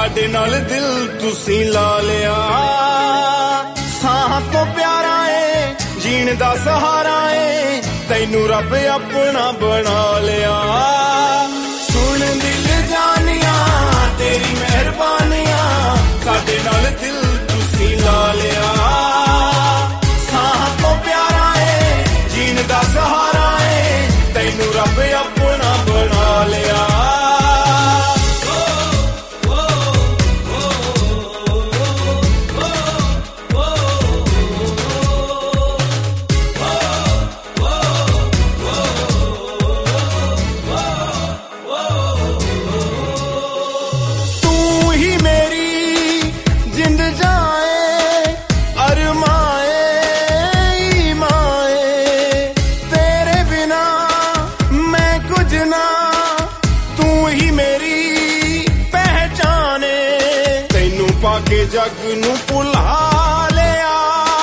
साडे नाल दिल तुसी ला लिया। साह तो प्यारा है जीण दा सहारा है, तैनू रब अपना बना लिया। सुन दिल जानिया तेरी मेहरबानियां, साडे नाल दिल तुसी ला लिया। साह तो प्यारा है जीण दा सहारा है, तैनू रब अपना बना लिया। के जग नू भुला लिया।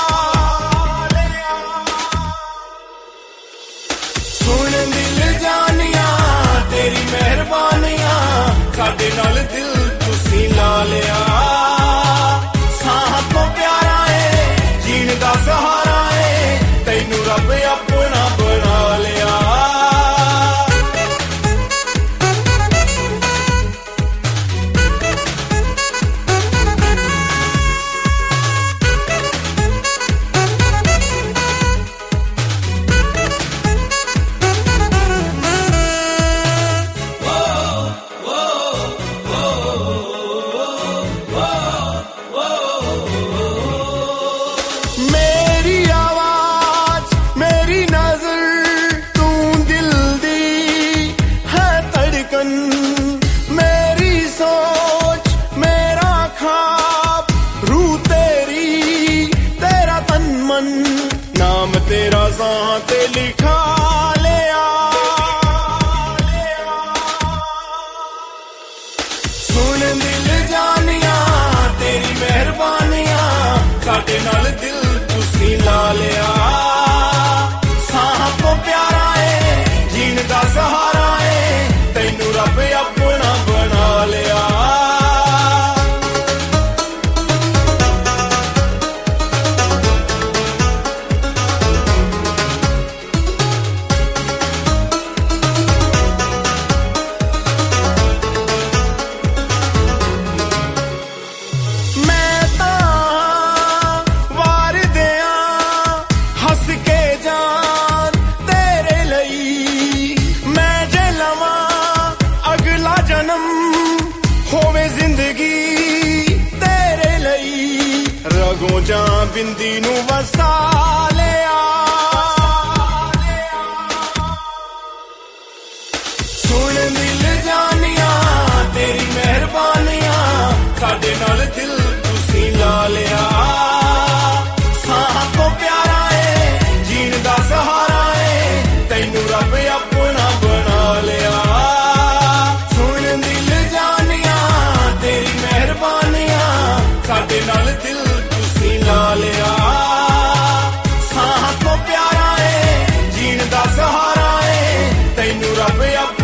सुन दिल जानिया तेरी मेहरबानियां, साडे नाल दिल तुसी ला लिया। साह तो प्यारा है जीण दा सहारा है, तैनू रब अपना बना लिया। मेरी सोच मेरा ख्वाब, रूह तेरी तेरा तन मन, नाम तेरा साथ लिखा लिया। सुन दिल जानिया तेरी मेहरबानियां, साडे नाल दिल तुसी ला लिया। साह तो प्यारा है जीण दा सहारा है, तैनू रब अपना बना लिया। मैं तां वार दियां हस के जान तेरे लई, मैं जे लवां अगला जन्म होवे जिंदगी तेरे लई। रगों जां बिंदी नू वसा लिया। सुन दिल जानिया तेरी मेहरबानियां, साडे नाल दिल तुसी ला लिया। साह तो प्यारा है जीण दा सहारा है, तैनू रब अपना बना लिया। सुन दिल जानिया तेरी मेहरबानियां, साडे नाल दिल तुसी ला लिया। साह तो प्यारा है जीण दा सहारा है, तैनू रब